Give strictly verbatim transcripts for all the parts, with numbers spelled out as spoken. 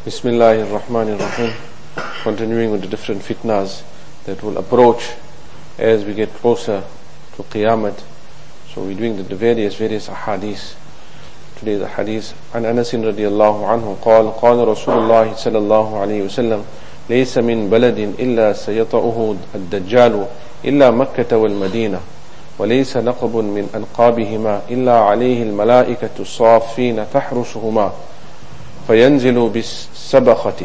Bismillahir Rahmanir Rahim. Continuing with the different fitnas that will approach as we get closer to Qiyamah. So we're doing the, the various various ahadith. Today the hadith عن أنس رضي الله عنه قال قال رسول الله صلى الله عليه وسلم ليس من بلد إلا سيطأه الدجال إلا مكة والمدينة وليس نقب من أنقابهما إلا عليه الملائكة الصافين تحرسهما فينزل بالسبخة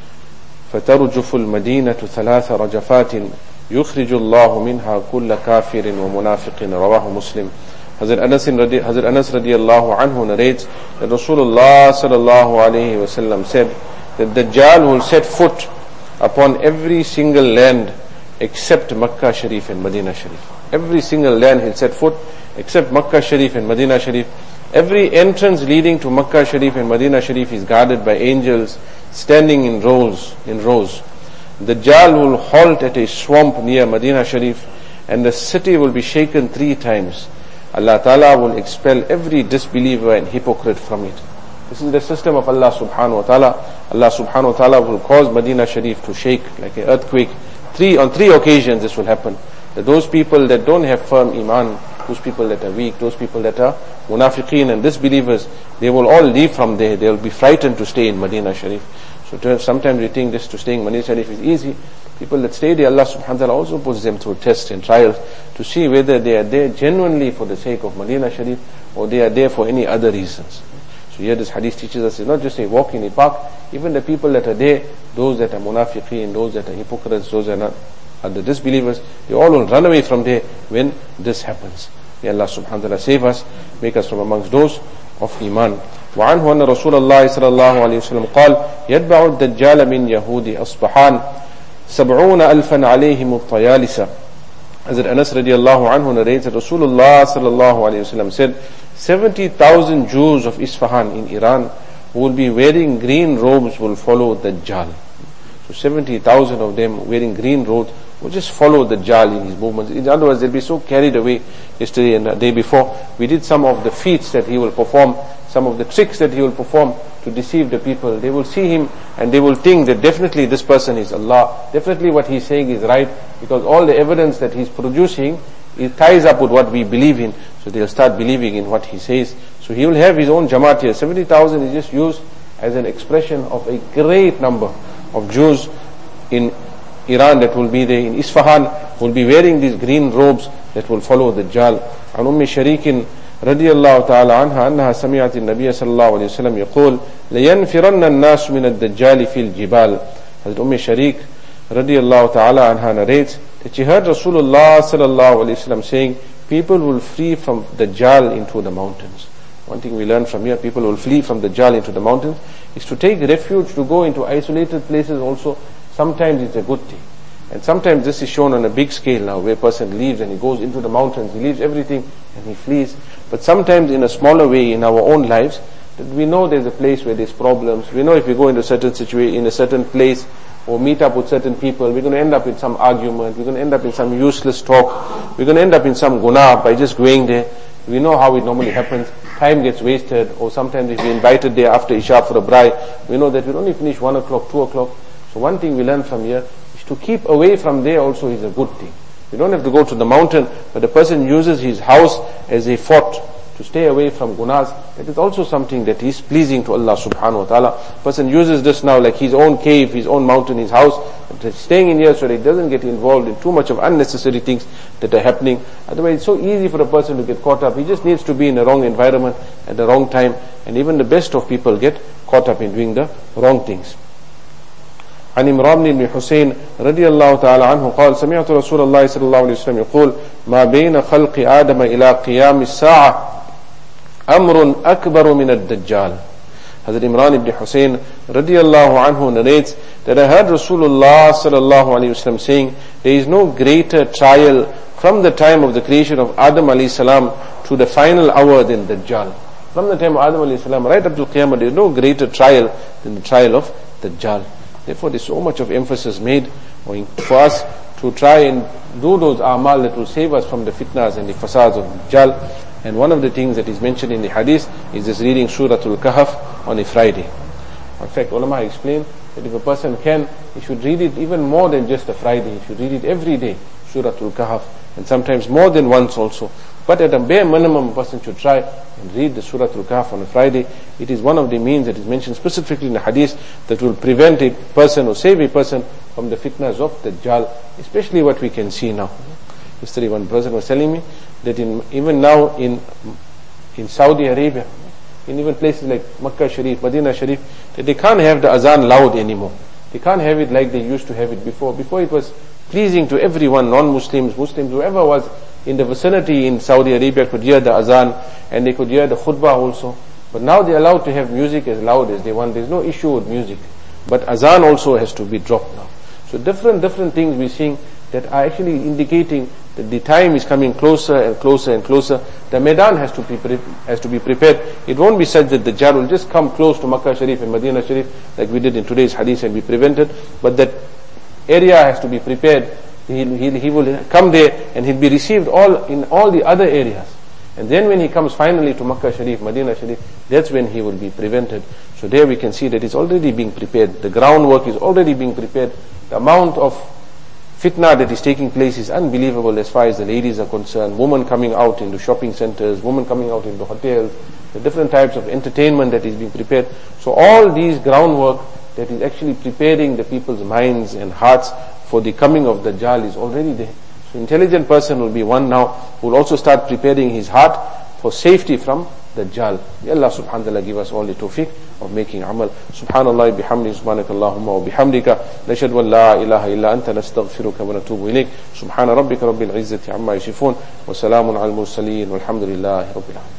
فترجف المدينة ثلاث رجفات يخرج الله منها كل كافر ومنافق. رواه Muslim. Hazrat Anas, Hazrat Anas radiallahu anhu narrates that Rasulullah sallallahu alayhi wasallam said that Dajjal will set foot upon every single land except Makkah Sharif and Medina Sharif. Every single land he'll set foot except Makkah Sharif and Medina Sharif. Every entrance leading to Makkah Sharif and Medina Sharif is guarded by angels standing in rows. In rows. Dajjal will halt at a swamp near Medina Sharif and the city will be shaken three times. Allah Ta'ala will expel every disbeliever and hypocrite from it. This is the system of Allah Subhanahu Wa Ta'ala. Allah Subhanahu Wa Ta'ala will cause Medina Sharif to shake like an earthquake. Three, on three occasions this will happen. That those people that don't have firm iman, those people that are weak, those people that are munafiqeen and disbelievers, they will all leave from there. They will be frightened to stay in Medina Sharif. So to, sometimes we think this to stay in Medina Sharif is easy. People that stay there, Allah subhanahu wa ta'ala also puts them through tests and trials to see whether they are there genuinely for the sake of Medina Sharif or they are there for any other reasons. So here this hadith teaches us it's not just a walk in a park, even the people that are there, those that are munafiqeen, those that are hypocrites, those that are not are the disbelievers, they all will run away from there when this happens. May Allah subhanahu wa ta'ala save us, make us from amongst those of iman. وعنه أن رسول الله صلى الله عليه وسلم قال يتبع الدجال من يهود أصبحان سبعون ألفا عليهم الطيالسة. Hazrat Anas radiallahu anhu narrates that Rasulullah sallallahu alayhi wasallam said seventy thousand Jews of Isfahan in Iran who will be wearing green robes will follow Dajjal. So seventy thousand of them wearing green robes will just follow Dajjal in his movements. In other words, they'll be so carried away. Yesterday and the day before, we did some of the feats that he will perform, some of the tricks that he will perform to deceive the people. They will see him and they will think that definitely this person is Allah. Definitely what he's saying is right, because all the evidence that he's producing, it ties up with what we believe in. So they'll start believing in what he says. So he will have his own Jamaat here. seventy thousand is just used as an expression of a great number of Jews in Iran that will be there. In Isfahan will be wearing these green robes that will follow the Dajjal. عن أم شريك رضي الله تعالى عنها أنها سمعت النبي صلى الله عليه وسلم يقول لينفرن الناس من الدجال في الجبال. Hazrat Umm Sharik رضي الله تعالى عنها narrates that she heard Rasulullah sallallahu alaihi wasallam saying, people will flee from Dajjal into the mountains. One thing we learn from here, people will flee from Dajjal into the mountains, is to take refuge, to go into isolated places also. Sometimes it's a good thing. And sometimes this is shown on a big scale now, where a person leaves and he goes into the mountains, he leaves everything and he flees. But sometimes in a smaller way in our own lives, that we know there's a place where there's problems. We know if we go into a certain situation, in a certain place, or meet up with certain people, we're going to end up in some argument, we're going to end up in some useless talk, we're going to end up in some guna by just going there. We know how it normally happens. Time gets wasted, or sometimes if we're invited there after Isha for a braai, we know that we'll only finish one o'clock, two o'clock. So one thing we learn from here is to keep away from there also is a good thing. You don't have to go to the mountain, but the person uses his house as a fort to stay away from gunas. That is also something that is pleasing to Allah subhanahu wa ta'ala. Person uses this now like his own cave, his own mountain, his house, staying in here so that he doesn't get involved in too much of unnecessary things that are happening. Otherwise it's so easy for a person to get caught up. He just needs to be in the wrong environment at the wrong time, and even the best of people get caught up in doing the wrong things. عن عمران بن حسين رضي الله تعالى عنه قال سمعت رسول الله صلى الله عليه وسلم يقول ما بين خلق آدم إلى قيام الساعة أمر أكبر من الدجال. Hazrat Imran ibn Hussein radiallahu anhu narrates that I heard Rasulullah sallallahu alayhi wasallam saying, there is no greater trial from the time of the creation of Adam alayhi salam to the final hour than Dajjal. From the time of Adam alayhi salam right up to Qiyamah, there is no greater trial than the trial of Dajjal. Therefore there is so much of emphasis made for us to try and do those a'mal that will save us from the fitnas and the fasads of Dajjal. And one of the things that is mentioned in the hadith is this reading Suratul Kahf on a Friday. In fact, ulama explain that if a person can, he should read it even more than just a Friday. He should read it every day, Surah Al-Kahf, and sometimes more than once also. But at a bare minimum, a person should try and read the Surah Al-Kahf on a Friday. It is one of the means that is mentioned specifically in the hadith that will prevent a person or save a person from the fitnas of Dajjal, especially what we can see now. Yesterday one person was telling me that in even now in in Saudi Arabia, in even places like Makkah Sharif, Medina Sharif, that they can't have the azan loud anymore. They can't have it like they used to have it before. Before it was pleasing to everyone, non-Muslims, Muslims, whoever was in the vicinity in Saudi Arabia could hear the azan and they could hear the khutbah also. But now they're allowed to have music as loud as they want. There's no issue with music. But azan also has to be dropped now. So different, different things we're seeing that are actually indicating that the time is coming closer and closer and closer. The Maidan has to be pre- has to be prepared. It won't be such that the Dajjal will just come close to Makkah Sharif and Medina Sharif like we did in today's hadith and be prevented. But that area has to be prepared. He, he, he will come there and he'll be received all in all the other areas. And then when he comes finally to Makkah Sharif, Medina Sharif, that's when he will be prevented. So there we can see that it's already being prepared. The groundwork is already being prepared. The amount of fitna that is taking place is unbelievable as far as the ladies are concerned. Women coming out into shopping centers, women coming out into hotels, the different types of entertainment that is being prepared. So all these groundwork that is actually preparing the people's minds and hearts for the coming of Dajjal is already there. So intelligent person will be one now who will also start preparing his heart for safety from Dajjal. May Allah subhanahu wa ta'ala give us all the tawfiq of making amal. Subhanallah bihamdi, subhanakallahumma wa bihamdika, nashhadu an la ilaha illa anta, nastaghfiruka wa natubu ilayk. Subhana rabbika rabbil izzati amma yasifun, wa salamun al mursaleen, walhamdulillahi rabbil alamin.